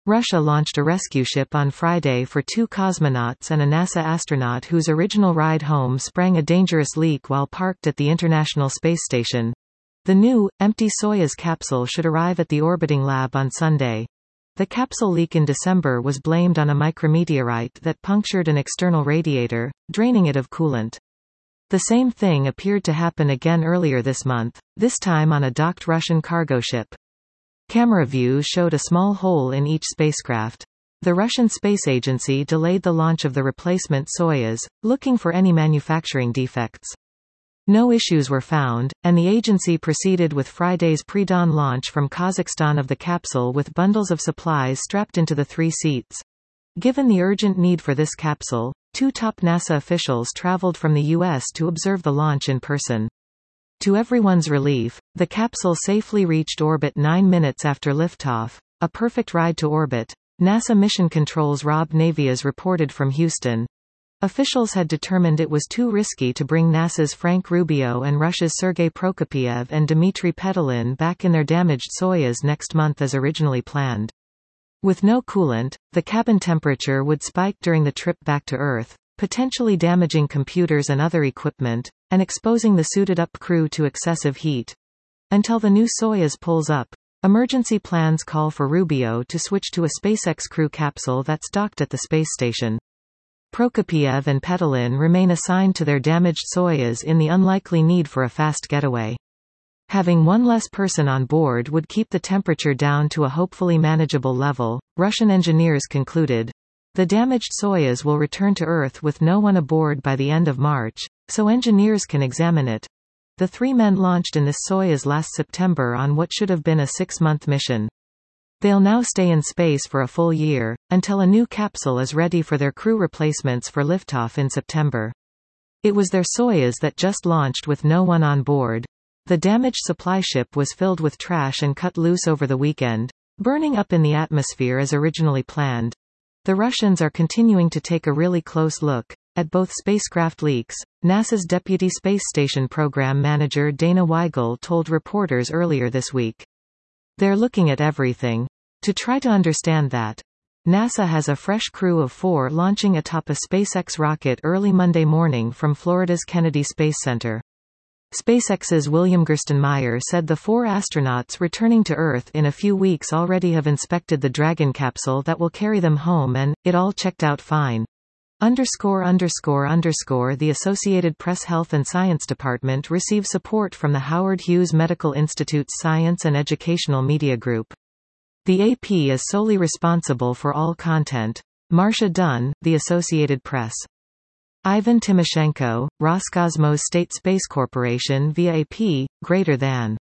Russia launched a rescue ship on Friday for 2 cosmonauts and a NASA astronaut whose original ride home sprang a dangerous leak while parked at the International Space Station. The new, empty Soyuz capsule should arrive at the orbiting lab on Sunday. The capsule leak in December was blamed on a micrometeorite that punctured an external radiator, draining it of coolant. The same thing appeared to happen again earlier this month, this time on a docked Russian cargo ship. Camera views showed a small hole in each spacecraft. The Russian Space Agency delayed the launch of the replacement Soyuz, looking for any manufacturing defects. No issues were found, and the agency proceeded with Friday's pre-dawn launch from Kazakhstan of the capsule with bundles of supplies strapped into the 3 seats. Given the urgent need for this capsule, 2 top NASA officials traveled from the U.S. to observe the launch in person. To everyone's relief, the capsule safely reached orbit 9 minutes after liftoff, a perfect ride to orbit, NASA Mission Control's Rob Navias reported from Houston. Officials had determined it was too risky to bring NASA's Frank Rubio and Russia's Sergei Prokopyev and Dmitry Petelin back in their damaged Soyuz next month as originally planned. With no coolant, the cabin temperature would spike during the trip back to Earth, potentially damaging computers and other equipment, and exposing the suited-up crew to excessive heat. Until the new Soyuz pulls up, emergency plans call for Rubio to switch to a SpaceX Crew capsule that's docked at the space station. Prokopyev and Petelin remain assigned to their damaged Soyuz in the unlikely need for a fast getaway. Having one less person on board would keep the temperature down to a hopefully manageable level, Russian engineers concluded. The damaged Soyuz will return to Earth with no one aboard by the end of March, so engineers can examine it. The 3 men launched in this Soyuz last September on what should have been a 6-month mission. They'll now stay in space for a full year, until a new capsule is ready for their crew replacements for liftoff in September. It was their Soyuz that just launched with no one on board. The damaged supply ship was filled with trash and cut loose over the weekend, burning up in the atmosphere as originally planned. The Russians are continuing to take a really close look at both spacecraft leaks, NASA's Deputy Space Station Program Manager Dana Weigel told reporters earlier this week. They're looking at everything to try to understand that. NASA has a fresh crew of 4 launching atop a SpaceX rocket early Monday morning from Florida's Kennedy Space Center. SpaceX's William Gerstenmaier said the 4 astronauts returning to Earth in a few weeks already have inspected the Dragon capsule that will carry them home and, it all checked out fine. The Associated Press Health and Science Department receives support from the Howard Hughes Medical Institute's Science and Educational Media Group. The AP is solely responsible for all content. Marcia Dunn, The Associated Press. Ivan Timoshenko, Roscosmos State Space Corporation via AP, >